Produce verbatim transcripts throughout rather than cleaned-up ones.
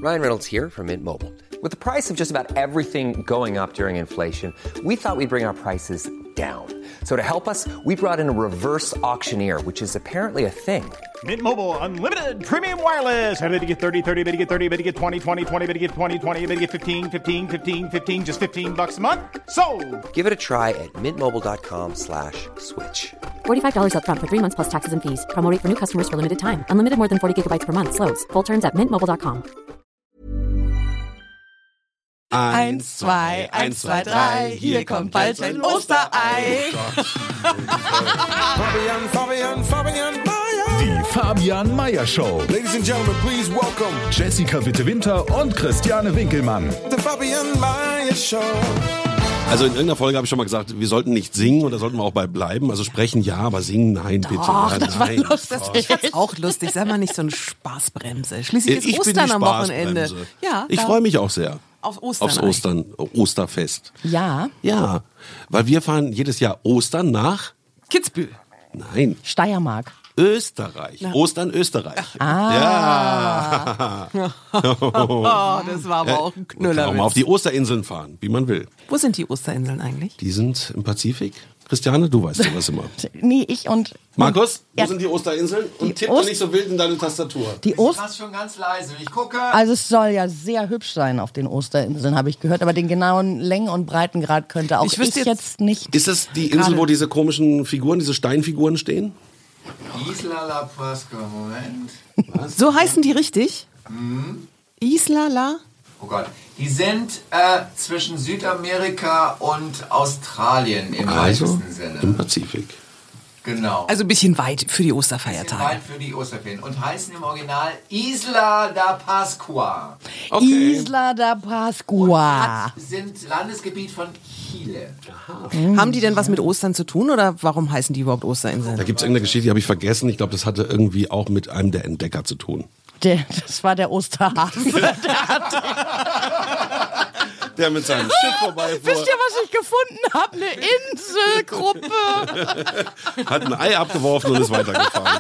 Ryan Reynolds here from Mint Mobile. With the price of just about everything going up during inflation, we thought we'd bring our prices down. So to help us, we brought in a reverse auctioneer, which is apparently a thing. Mint Mobile Unlimited Premium Wireless. How to get thirty, thirty, how to get thirty, how to get twenty, twenty, twenty, how to get twenty, twenty, how to get fifteen, fifteen, fifteen, fifteen, just fifteen bucks a month? Sold! Give it a try at mintmobile.com slash switch. forty-five dollars up front for three months plus taxes and fees. Promo rate for new customers for limited time. Unlimited more than forty gigabytes per month. Slows full terms at mint mobile dot com. Eins, zwei, eins, zwei, drei, hier kommt bald ein Osterei. Fabian, Fabian, Fabian Meyer. Die Fabian Meyer Show. Ladies and gentlemen, please welcome Jessica Witte-Winter und Christiane Winkelmann. The Fabian Meyer Show. Also in irgendeiner Folge habe ich schon mal gesagt, wir sollten nicht singen und da sollten wir auch bei bleiben. Also sprechen ja, aber singen nein, bitte. Doch, ja, das nein. war lustig. Ich fand's auch lustig. Sei mal nicht so eine Spaßbremse. Schließlich ist Ich bin Ostern die am Wochenende. Spaßbremse. Ja, ich da- freue mich auch sehr. Auf Ostern. Aufs Ostern, Osterfest. Ja. Ja, weil wir fahren jedes Jahr Ostern nach, Kitzbühel. nein, Steiermark. Österreich. Ostern, Österreich. Ah. Ja. Oh, das war aber auch ein Kann auch mal auf Knüllerwitz. die Osterinseln fahren, wie man will. Wo sind die Osterinseln eigentlich? Die sind im Pazifik. Christiane, du weißt sowas immer. Nee, ich und... Markus, wo Ja. sind die Osterinseln? Und Die tipp Ost- doch nicht so wild in deine Tastatur. Die Ost Mach's schon ganz leise. Ich gucke. also es soll ja sehr hübsch sein auf den Osterinseln, habe ich gehört. Aber den genauen Längen- und Breitengrad könnte auch Ich ich, wüsste jetzt, jetzt- nicht... Ist das die Insel, Gerade- wo diese komischen Figuren, diese Steinfiguren stehen? Isla La Pascua, Moment. So heißen die richtig? Isla La? Oh Gott. Die sind äh, zwischen Südamerika und Australien im Also weitesten Sinne. im Pazifik. Genau. Also ein bisschen weit für die Bisschen Osterfeiertage. weit für die Osterferien. Und heißen im Original Isla da Pascua. Isla da Pascua. Hat, sind Landesgebiet von Chile. Haben die denn was mit Ostern zu tun oder warum heißen die überhaupt Osterinseln? Da gibt es irgendeine Geschichte, die habe ich vergessen. Ich glaube, das hatte irgendwie auch mit einem der Entdecker zu tun. Der, das war der Osterhase. Der mit seinem Schiff vorbeifuhr, Wisst ihr, was ich gefunden habe? Eine Inselgruppe. hat ein Ei abgeworfen und ist weitergefahren.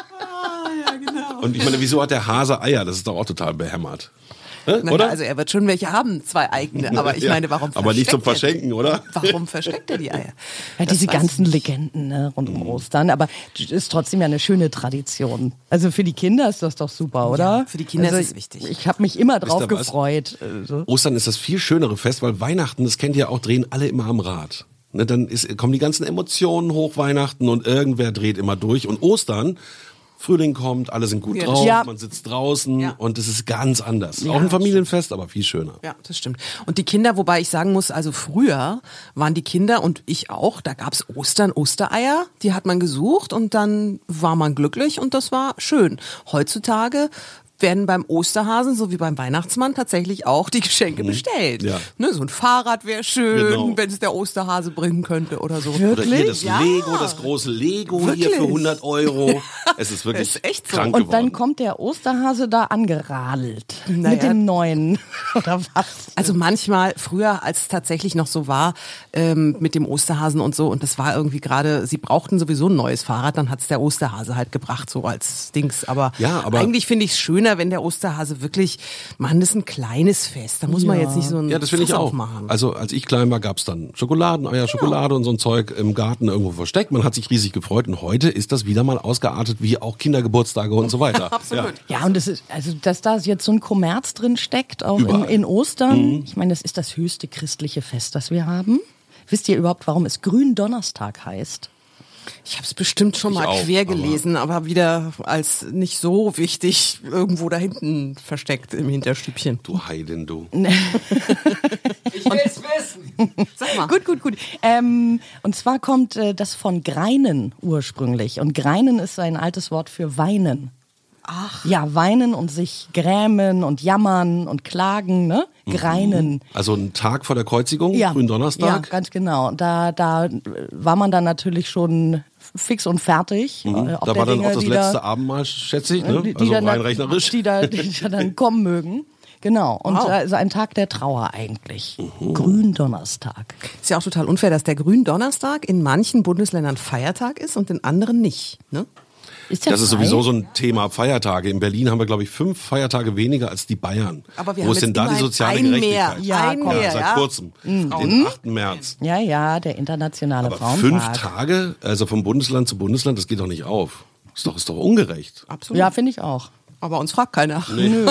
Und ich meine, wieso hat der Hase Eier? Das ist doch auch total behämmert. Ne? Na, Oder? Also er wird schon welche haben, zwei eigene. Aber ich Ja, meine, warum aber nicht zum versteckt er- Verschenken, oder? Warum versteckt er die Eier? Ja, Das diese weiß ganzen ich nicht. Legenden ne, rund um Ostern. Aber es ist trotzdem ja eine schöne Tradition. Also für die Kinder ist das doch super, oder? Ja, für die Kinder also ist es wichtig. Ich habe mich immer drauf ihr was? gefreut. Also. Ostern ist das viel schönere Fest, weil Weihnachten, das kennt ihr auch, drehen alle immer am Rad. Ne, dann ist, kommen die ganzen Emotionen hoch, Weihnachten, und irgendwer dreht immer durch. Und Ostern, Frühling kommt, alle sind gut Ja, drauf, ja. man sitzt draußen Ja. und es ist ganz anders. Auch ein Familienfest, aber viel schöner. Ja, das stimmt. Und die Kinder, wobei ich sagen muss, also früher waren die Kinder und ich auch, da gab's Ostern, Ostereier, die hat man gesucht und dann war man glücklich und das war schön. Heutzutage werden beim Osterhasen, so wie beim Weihnachtsmann, tatsächlich auch die Geschenke bestellt. Ja. Ne, so ein Fahrrad wäre schön, Genau. wenn es der Osterhase bringen könnte oder so. Oder hier das Ja. Lego, das große Lego hier Wirklich? für hundert Euro. Es ist wirklich Ist echt so. krank Und geworden. dann kommt der Osterhase da angeradelt. Naja. Mit dem neuen. Oder was? Also manchmal, früher, als es tatsächlich noch so war, ähm, mit dem Osterhasen und so, und das war irgendwie gerade, sie brauchten sowieso ein neues Fahrrad, dann hat's der Osterhase halt gebracht, so als Dings. Aber, Ja, aber- eigentlich finde ich es schöner, wenn der Osterhase wirklich, Mann, das ist ein kleines Fest, da muss man Ja. jetzt nicht so ein Ja, das finde ich Fass auch. aufmachen. Also als ich klein war, gab's dann Schokoladeneier, Schokolade und so ein Zeug im Garten irgendwo versteckt. Man hat sich riesig gefreut und heute ist das wieder mal ausgeartet wie auch Kindergeburtstage und so weiter. Absolut. Ja, und es ist, also, dass da jetzt so ein Kommerz drin steckt, auch in, Überall. in Ostern. Ich meine, das ist das höchste christliche Fest, das wir haben. Wisst ihr überhaupt, warum es Gründonnerstag heißt? Ich habe es bestimmt schon Ich mal auch, quer aber- gelesen, aber wieder als nicht so wichtig irgendwo da hinten versteckt im Hinterstübchen. Du Heidin, du. Ich will's wissen. Sag mal. Gut, gut, gut. Ähm, und zwar kommt äh, das von Greinen ursprünglich. Und Greinen ist ein altes Wort für weinen. Ach. Ja, weinen und sich grämen und jammern und klagen, ne? Greinen. Also ein Tag vor der Kreuzigung, Ja, Gründonnerstag. ja, ganz genau. Da, da war man dann natürlich schon fix und fertig. Mhm. äh, auf Da der war dann Dinge, auch das die letzte da, Abendmahl, schätze ich, ne? die, die Also dann, rein rechnerisch. Die da, die da dann kommen mögen. Genau. Und Wow. also ein Tag der Trauer eigentlich. Gründonnerstag. Ist ja auch total unfair, dass der Gründonnerstag in manchen Bundesländern Feiertag ist und in anderen nicht. Ne? Ist der das ist frei? sowieso so ein Thema Feiertage. In Berlin haben wir, glaube ich, fünf Feiertage weniger als die Bayern. Aber wir Wo haben ist denn jetzt da die immerhin soziale einen Gerechtigkeit? mehr. Ja, Einen komm. mehr, Ja, seit ja. kurzem, den achten März. Ja, ja, der internationale Aber Frauentag. fünf Tage, also vom Bundesland zu Bundesland, das geht doch nicht auf. Ist doch, ist doch ungerecht. Absolut. Ja, finde ich auch. Aber uns fragt keiner. Nö.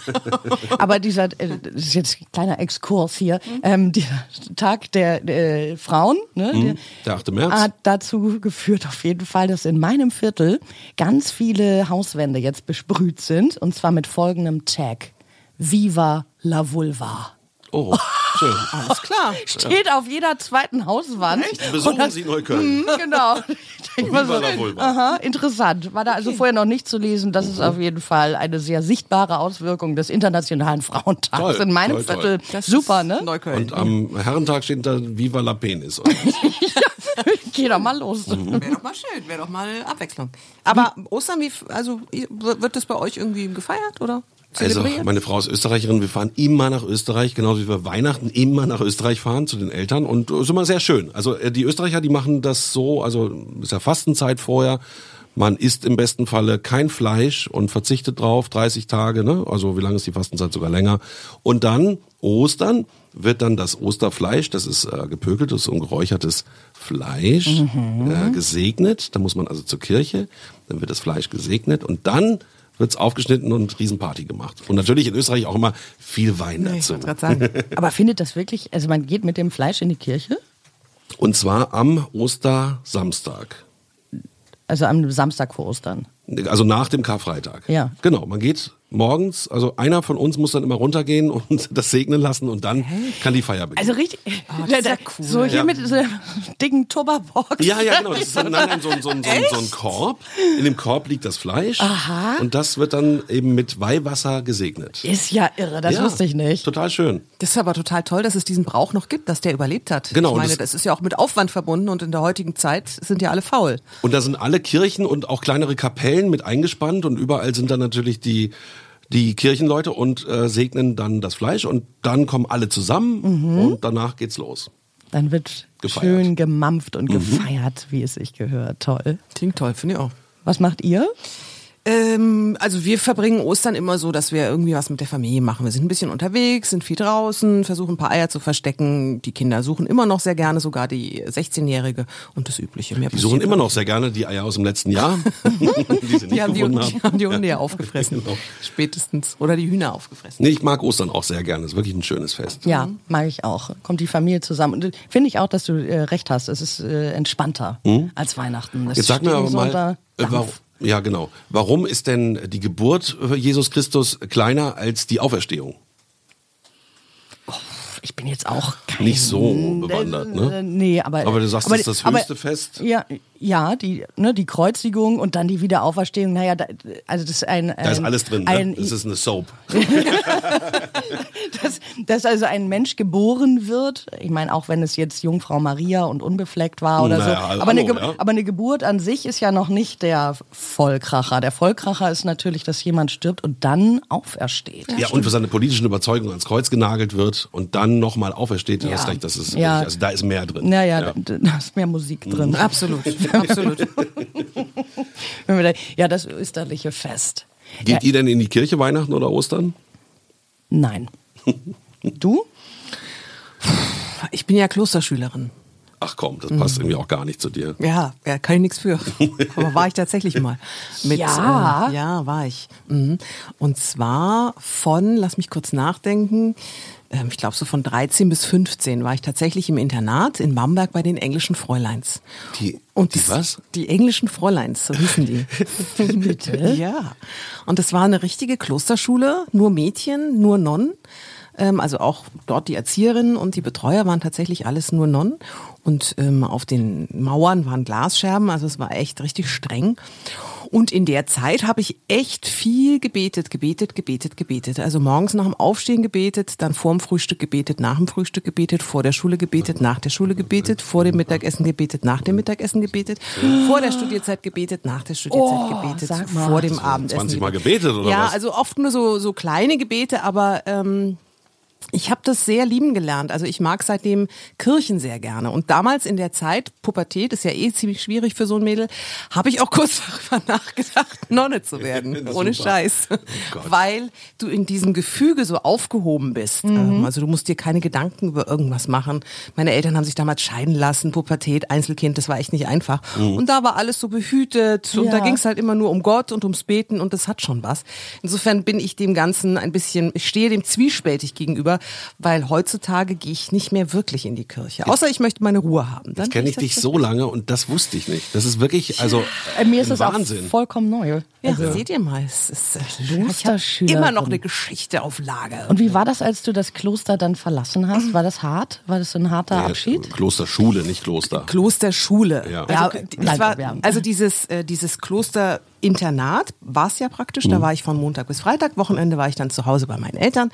Aber dieser, äh, das ist jetzt ein kleiner Exkurs hier, ähm, dieser Tag der äh, Frauen, ne, Mhm. Der achte März. hat dazu geführt auf jeden Fall, dass in meinem Viertel ganz viele Hauswände jetzt besprüht sind und zwar mit folgendem Tag: Viva la Vulva. Oh, schön. Alles klar. Steht auf jeder zweiten Hauswand. Besuchen Und das- Sie Neukölln. Mhm, genau. Ich denk mal Viva la Vulva. aha, interessant. War da also vorher noch nicht zu lesen. Das ist auf jeden Fall eine sehr sichtbare Auswirkung des Internationalen Frauentags Toll, in meinem toll, toll. Viertel. Das Super, ist ne? Neukölln. Und am Herrentag steht da Viva la Penis. oder? Geh doch mal los. Wäre doch mal schön, wäre doch mal Abwechslung. Aber Ostern, wie, also wird das bei euch irgendwie gefeiert oder Also zelebriert? meine Frau ist Österreicherin, wir fahren immer nach Österreich, genauso wie wir Weihnachten immer nach Österreich fahren zu den Eltern und es ist immer sehr schön. Also äh, die Österreicher, die machen das so, also ist ja Fastenzeit vorher, man isst im besten Falle kein Fleisch und verzichtet drauf, dreißig Tage, ne? Also wie lange ist die Fastenzeit, sogar länger. Und dann Ostern wird dann das Osterfleisch, das ist äh, gepökeltes und geräuchertes Fleisch, äh, gesegnet. Da muss man also zur Kirche, dann wird das Fleisch gesegnet und dann wird's aufgeschnitten und Riesenparty gemacht. Und natürlich in Österreich auch immer viel Wein Nee, ich dazu. wollte gerade sagen. Aber findet das wirklich, also man geht mit dem Fleisch in die Kirche? Und zwar am Ostersamstag. Also am Samstag vor Ostern. Also nach dem Karfreitag. Ja. Genau, man geht morgens, also einer von uns muss dann immer runtergehen und das segnen lassen und dann kann die Feier beginnen. Also richtig, das ist ja cool. so hier Ja. mit so einer dicken Tupperbox. Ja, ja, genau. Das ist dann, nein, nein, so, ein- so, ein- so, ein- so ein Korb. In dem Korb liegt das Fleisch. Aha. Und das wird dann eben mit Weihwasser gesegnet. Ist ja irre, das Ja, wusste ich nicht. Total schön. Das ist aber total toll, dass es diesen Brauch noch gibt, dass der überlebt hat. Genau, Ich und meine, das- das ist ja auch mit Aufwand verbunden und in der heutigen Zeit sind ja alle faul. Und da sind alle Kirchen und auch kleinere Kapellen mit eingespannt und überall sind dann natürlich die, die Kirchenleute und äh, segnen dann das Fleisch und dann kommen alle zusammen und danach geht's los. Dann wird Gefeiert. schön gemampft und gefeiert, wie es sich gehört. Toll. Klingt toll, finde ich auch. Was macht ihr? Ähm, also wir verbringen Ostern immer so, dass wir irgendwie was mit der Familie machen. Wir sind ein bisschen unterwegs, sind viel draußen, versuchen ein paar Eier zu verstecken. Die Kinder suchen immer noch sehr gerne, sogar die sechzehnjährige und das Übliche. Mehr Die suchen immer noch sehr gerne die Eier aus dem letzten Jahr, die sie nicht die haben die, gefunden die haben. haben die Hunde ja aufgefressen. Genau. Spätestens. Oder die Hühner aufgefressen. Nee, ich mag Ostern auch sehr gerne. Es ist wirklich ein schönes Fest. Ja, mag ich auch. Kommt die Familie zusammen. Und finde ich auch, dass du äh, recht hast. Es ist äh, entspannter als Weihnachten. Das Jetzt sag mir steht aber nicht so mal, unter äh, Dampf. warum, ja genau, warum ist denn die Geburt Jesus Christus kleiner als die Auferstehung? Ich bin jetzt auch kein, Nicht so bewandert, ne? Äh, Nee, aber Aber du sagst, aber, das ist das aber- höchste Fest? Ja, ja, die, ne, die Kreuzigung und dann die Wiederauferstehung. Naja, da, also das ist ein, ein Da ist alles drin, ein, ne? Das ist eine Soap. dass, dass also ein Mensch geboren wird. Ich meine, auch wenn es jetzt Jungfrau Maria und unbefleckt war oder Naja, so. hallo, Aber eine, Ge ja. aber eine Geburt an sich ist ja noch nicht der Vollkracher. Der Vollkracher ist natürlich, dass jemand stirbt und dann aufersteht. Ja, und für seine politischen Überzeugungen ans Kreuz genagelt wird und dann nochmal aufersteht. Du Ja. hast recht, das ist Ja. wirklich, also da ist mehr drin. Naja, Ja. da, da ist mehr Musik drin. Absolut, absolut. Wenn wir da, ja, das österliche Fest. Geht Ja, ihr denn in die Kirche Weihnachten oder Ostern? nein. Du? Ich bin ja Klosterschülerin. Ach komm, das passt irgendwie auch gar nicht zu dir. Ja, ja, kann ich nichts für. Aber war ich tatsächlich mal. Mit, Ja? Äh, ja, war ich. Mhm. Und zwar von, lass mich kurz nachdenken, ähm, ich glaube so von dreizehn bis fünfzehn war ich tatsächlich im Internat in Bamberg bei den englischen Fräuleins. Die, Und die das- was? Die englischen Fräuleins, so hießen die. Bitte? Ja. Und das war eine richtige Klosterschule, nur Mädchen, nur Nonnen. Ähm, also auch dort die Erzieherinnen und die Betreuer waren tatsächlich alles nur Nonnen. Und ähm, auf den Mauern waren Glasscherben, also es war echt richtig streng. Und in der Zeit habe ich echt viel gebetet, gebetet, gebetet, gebetet. Also morgens nach dem Aufstehen gebetet, dann vor dem Frühstück gebetet, nach dem Frühstück gebetet, vor der Schule gebetet, nach der Schule gebetet, vor dem Mittagessen gebetet, nach dem Mittagessen gebetet, vor der Studierzeit gebetet, nach der Studierzeit Oh, gebetet, sag mal. vor dem Abendessen. zwanzig Mal gebetet oder ja, was? also oft nur so, so kleine Gebete, aber ähm, Ich habe das sehr lieben gelernt. Also ich mag seitdem Kirchen sehr gerne. Und damals in der Zeit, Pubertät ist ja eh ziemlich schwierig für so ein Mädel, habe ich auch kurz darüber nachgedacht, Nonne zu werden. Ohne Super. Scheiß. Oh Gott. Weil du in diesem Gefüge so aufgehoben bist. Mhm. Also du musst dir keine Gedanken über irgendwas machen. Meine Eltern haben sich damals scheiden lassen, Pubertät, Einzelkind, das war echt nicht einfach. Mhm. Und da war alles so behütet. Und Ja. da ging es halt immer nur um Gott und ums Beten und das hat schon was. Insofern bin ich dem Ganzen ein bisschen, ich stehe dem zwiespältig gegenüber, weil heutzutage gehe ich nicht mehr wirklich in die Kirche. Außer ich möchte meine Ruhe haben. Dann Jetzt kenne ich gehe dich so lange und das wusste ich nicht. Das ist wirklich, also Äh, Mir ist ein das auch Wahnsinn. vollkommen neu. Ja, Also, seht ihr mal, es ist äh, ich Klosterschülerin. habe immer noch eine Geschichte auf Lager. und wie war das, als du das Kloster dann verlassen hast? War das hart? War das so ein harter Abschied? Klosterschule, nicht Kloster. Klosterschule. Ja. Also, Ja, es bleib war, bewerben. also dieses, äh, dieses Klosterinternat war es ja praktisch. Da war ich von Montag bis Freitag. Wochenende war ich dann zu Hause bei meinen Eltern.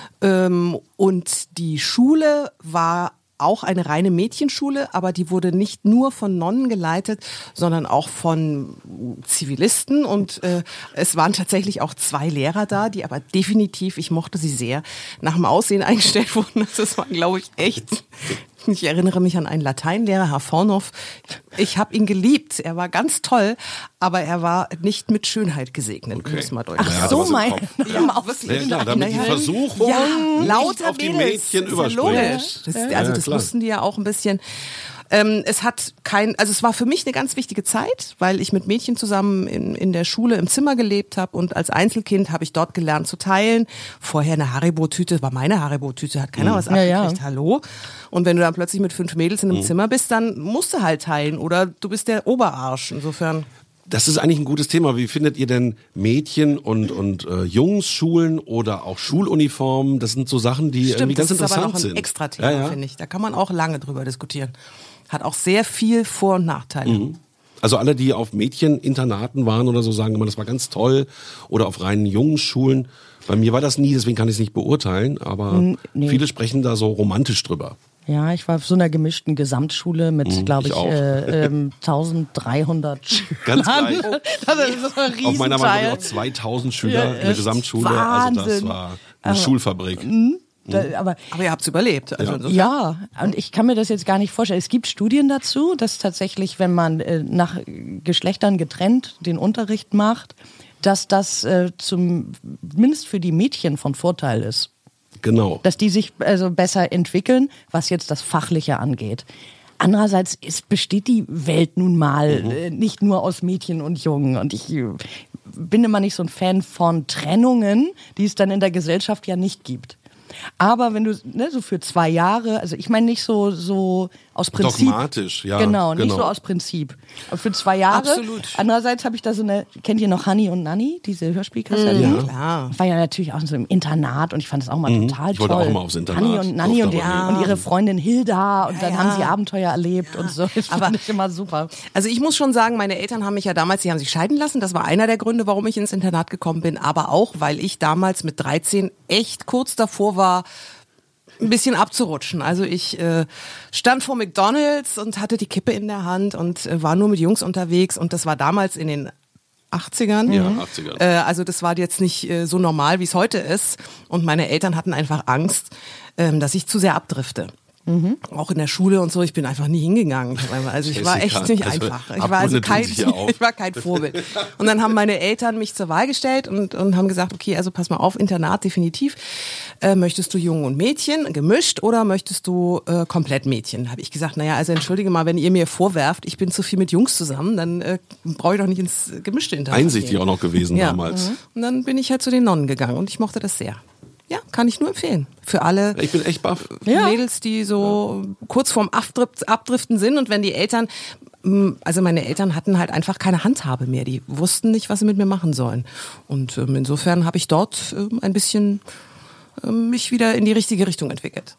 Ähm, und die Schule war auch eine reine Mädchenschule, aber die wurde nicht nur von Nonnen geleitet, sondern auch von Zivilisten. Und äh, es waren tatsächlich auch zwei Lehrer da, die aber definitiv, ich mochte sie sehr, nach dem Aussehen eingestellt wurden. Das war, glaube ich, echt... Ich erinnere mich an einen Lateinlehrer, Herr Vornoff. Ich habe ihn geliebt. Er war ganz toll, aber er war nicht mit Schönheit gesegnet. Okay. Muss man deutlich Ach sagen. so, So mein Ja, wirklich. Ja, klar, damit die Naja, Versuchung ja, nicht lauter auf die Mädels. Mädchen Ist ja überspringt. logisch. Das, Ja, also ja, das klar. wussten die ja auch ein bisschen. Ähm, es hat kein, also es war für mich eine ganz wichtige Zeit, weil ich mit Mädchen zusammen in, in der Schule im Zimmer gelebt habe und als Einzelkind habe ich dort gelernt zu teilen. Vorher eine Haribo-Tüte, war meine Haribo-Tüte, hat keiner was Ja, ja. abgekriegt, hallo. Und wenn du dann plötzlich mit fünf Mädels in einem Zimmer bist, dann musst du halt teilen oder du bist der Oberarsch. Insofern. Das ist eigentlich ein gutes Thema. Wie findet ihr denn Mädchen- und, und äh, Jungsschulen oder auch Schuluniformen? Das sind so Sachen, die irgendwie Stimmt, ganz das ist interessant aber noch ein sind. extra Thema, Ja, ja. finde ich. Da kann man auch lange drüber diskutieren. Hat auch sehr viel Vor- und Nachteile. Also alle, die auf Mädcheninternaten waren oder so, sagen immer, das war ganz toll. Oder auf reinen Jungsschulen. Bei mir war das nie, deswegen kann ich es nicht beurteilen. Aber nee. viele sprechen da so romantisch drüber. Ja, ich war auf so einer gemischten Gesamtschule mit, Mhm, glaube ich ich, auch. äh, ähm, eintausenddreihundert Schülern. Ganz gleich. Das ist ein Riesenteil. Auf meiner waren glaub ich, auch zweitausend Schüler Ja, in der echt Gesamtschule. Also das Wahnsinn. war eine Schulfabrik. Da, aber Aber ihr habt's überlebt. Also Ja. insofern- ja, und ich kann mir das jetzt gar nicht vorstellen. Es gibt Studien dazu, dass tatsächlich, wenn man äh, nach Geschlechtern getrennt den Unterricht macht, dass das äh, zum, zumindest für die Mädchen von Vorteil ist. Genau. Dass die sich also besser entwickeln, was jetzt das Fachliche angeht. Andererseits ist, besteht die Welt nun mal äh, nicht nur aus Mädchen und Jungen. Und ich äh, bin immer nicht so ein Fan von Trennungen, die es dann in der Gesellschaft ja nicht gibt. Aber wenn du ne, so für zwei Jahre, also ich meine nicht so so aus Prinzip. Dogmatisch, ja, Genau, nicht genau. so aus Prinzip. Aber für zwei Jahre. Absolut. Andererseits habe ich da so eine, kennt ihr noch Honey und Nanny, diese Hörspielkassette? Ja. Klar. War ja natürlich auch so im Internat und ich fand das auch mal total Ich wollte toll. auch mal aufs Internat. Honey und Nanny und, Durfte aber und nie. ihre Freundin Hilda und dann ja. haben sie Abenteuer erlebt und so. Das Aber- fand ich immer super. Also ich muss schon sagen, meine Eltern haben mich ja damals, sie haben sich scheiden lassen. Das war einer der Gründe, warum ich ins Internat gekommen bin. Aber auch, weil ich damals mit dreizehn echt kurz davor war, ein bisschen abzurutschen. Also ich äh, stand vor McDonald's und hatte die Kippe in der Hand und äh, war nur mit Jungs unterwegs. Und das war damals in den achtzigern. Ja, achtzigern. Äh, also das war jetzt nicht äh, so normal, wie es heute ist. Und meine Eltern hatten einfach Angst, ähm, dass ich zu sehr abdrifte. Auch in der Schule und so, ich bin einfach nie hingegangen. Also ich war Jessica, echt nicht also einfach. Ich war also Abgründe tun kein, sich hier auf. ich war kein Vorbild. Und dann haben meine Eltern mich zur Wahl gestellt und, und haben gesagt, okay, also pass mal auf, Internat definitiv. Äh, möchtest du Jungen und Mädchen gemischt oder möchtest du äh, komplett Mädchen? Habe ich gesagt, naja, also entschuldige mal, wenn ihr mir vorwerft, ich bin zu viel mit Jungs zusammen, dann äh, brauche ich doch nicht ins gemischte Internat Einsichtig gehen. auch noch gewesen Ja. damals. Mhm. Und dann bin ich halt zu den Nonnen gegangen und ich mochte das sehr. Ja, kann ich nur empfehlen. Für alle Ich bin echt baff. Ja. Mädels, die so kurz vorm Abdrift, Abdriften sind und wenn die Eltern, mh, also meine Eltern hatten halt einfach keine Handhabe mehr. Die wussten nicht, was sie mit mir machen sollen. Und ähm, insofern habe ich dort ähm, ein bisschen ähm, mich wieder in die richtige Richtung entwickelt.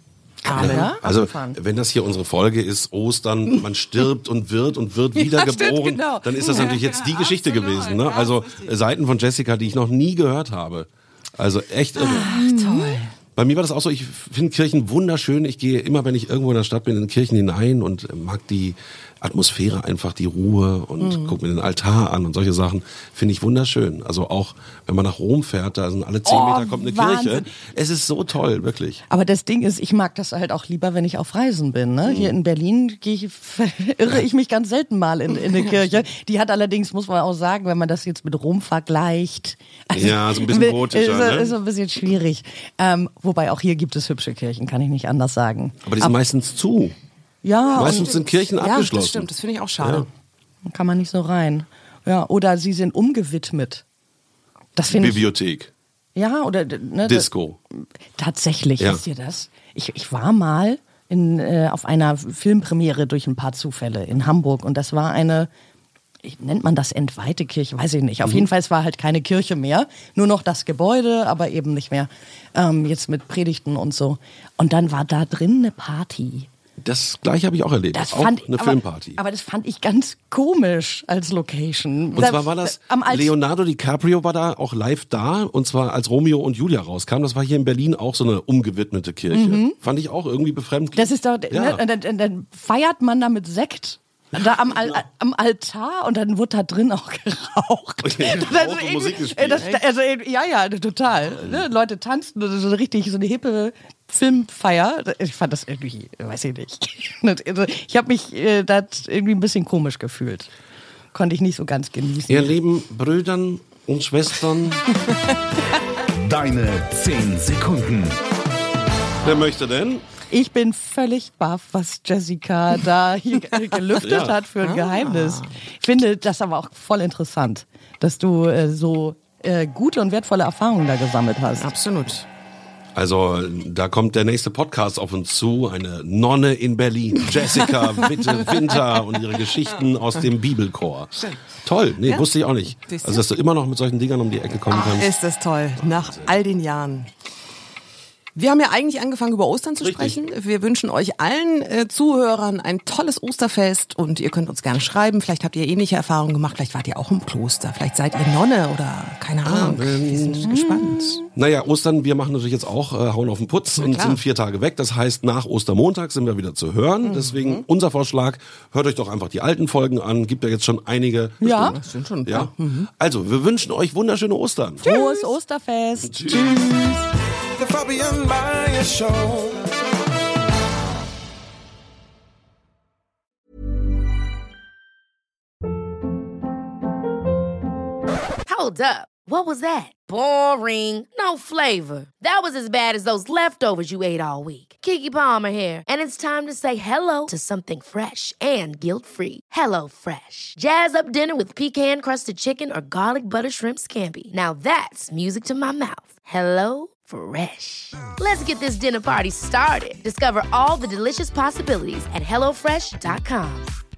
Amen. Ja? Also, Abgefahren. wenn das hier unsere Folge ist, Ostern, man stirbt und wird und wird wiedergeboren, stimmt, genau. dann ist das Ja, natürlich jetzt die ja, Geschichte absolut. gewesen. Ne? Ja, Also ist richtig. Seiten von Jessica, die ich noch nie gehört habe. Also echt irre. Toll. Bei mir war das auch so, ich finde Kirchen wunderschön. Ich gehe immer, wenn ich irgendwo in der Stadt bin, in Kirchen hinein und mag die Atmosphäre einfach, die Ruhe und mhm. guck mir den Altar an und solche Sachen. Finde ich wunderschön. Also auch, wenn man nach Rom fährt, da sind alle zehn Oh, Meter kommt eine Wahnsinn. Kirche. Es ist so toll, wirklich. Aber das Ding ist, ich mag das halt auch lieber, wenn ich auf Reisen bin. Ne? Hier in Berlin gehe ich, irre ich mich ganz selten mal in, in eine Kirche. Die hat allerdings, muss man auch sagen, wenn man das jetzt mit Rom vergleicht. Also, Ja, so ein bisschen gotischer, ist, ne? ist so ein bisschen schwierig. Ähm, wobei auch hier gibt es hübsche Kirchen, kann ich nicht anders sagen. Aber die sind meistens zu. Ja, Meistens und sind Kirchen Ja, abgeschlossen. das stimmt, das finde ich auch schade. kann man nicht so rein. Ja, oder sie sind umgewidmet. Das finde ich. Bibliothek, Ja, oder ne, Disco. Tatsächlich, Ja. wisst ihr das? Ich, ich war mal in, äh, auf einer Filmpremiere durch ein paar Zufälle in Hamburg und das war eine, ich- nennt man das entweihte Kirche, weiß ich nicht. Auf jeden Fall, es war halt keine Kirche mehr, nur noch das Gebäude, aber eben nicht mehr ähm, jetzt mit Predigten und so. Und dann war da drin eine Party. Das gleiche habe ich auch erlebt. Das auch fand eine aber, Filmparty. Aber das fand ich ganz komisch als Location. Und zwar war das, am Alt- Leonardo DiCaprio war da auch live da, und zwar als Romeo und Julia rauskam. Das war hier in Berlin auch so eine umgewidmete Kirche. Fand ich auch irgendwie befremdlich. Das ist doch, Ja. ne, dann, dann, dann feiert man da mit Sekt. Da am, Al am Altar und dann wurde da drin auch geraucht. Okay, Das geraucht und irgendwie- Musik gespielt. Das, also, ja, ja, total. Ne? Leute tanzten, das ist so richtig so eine hippe Filmfeier. Ich fand das irgendwie, weiß ich nicht. Also, ich habe mich äh, da irgendwie ein bisschen komisch gefühlt. Konnte ich nicht so ganz genießen. Ihr lieben Brüdern und Schwestern, Deine zehn Sekunden. wer möchte denn? Ich bin völlig baff, was Jessica da hier gelüftet Ja. hat für ein Geheimnis. Ich finde das aber auch voll interessant, dass du äh, so äh, gute und wertvolle Erfahrungen da gesammelt hast. Absolut. Also, da kommt der nächste Podcast auf uns zu. Eine Nonne in Berlin. Jessica Witte Winter und ihre Geschichten aus dem Bibelchor. Toll. Nee, wusste ich auch nicht. Siehst du? Also, dass du immer noch mit solchen Dingern um die Ecke kommen kannst. Ist das toll, nach all den Jahren. Wir haben ja eigentlich angefangen, über Ostern zu Richtig. sprechen. Wir wünschen euch allen äh, Zuhörern ein tolles Osterfest und ihr könnt uns gerne schreiben. Vielleicht habt ihr ähnliche Erfahrungen gemacht, vielleicht wart ihr auch im Kloster, vielleicht seid ihr Nonne oder keine Ahnung. Wir sind gespannt. Naja, Ostern, wir machen natürlich jetzt auch äh, Hauen auf den Putz und klar. sind vier Tage weg. Das heißt, nach Ostermontag sind wir wieder zu hören. Deswegen unser Vorschlag, hört euch doch einfach die alten Folgen an. Gibt ja jetzt schon einige. Ja, Das sind schon ein Ja. paar. Also, wir wünschen euch wunderschöne Ostern. frohes Osterfest. Tschüss. The Fabian Maya Show. Hold up. What was that? Boring. No flavor. That was as bad as those leftovers you ate all week. Keke Palmer here, and it's time to say hello to something fresh and guilt-free. Hello Fresh. Jazz up dinner with pecan-crusted chicken or garlic butter shrimp scampi. Now that's music to my mouth. Hello Fresh. Let's get this dinner party started. Discover all the delicious possibilities at hello fresh dot com.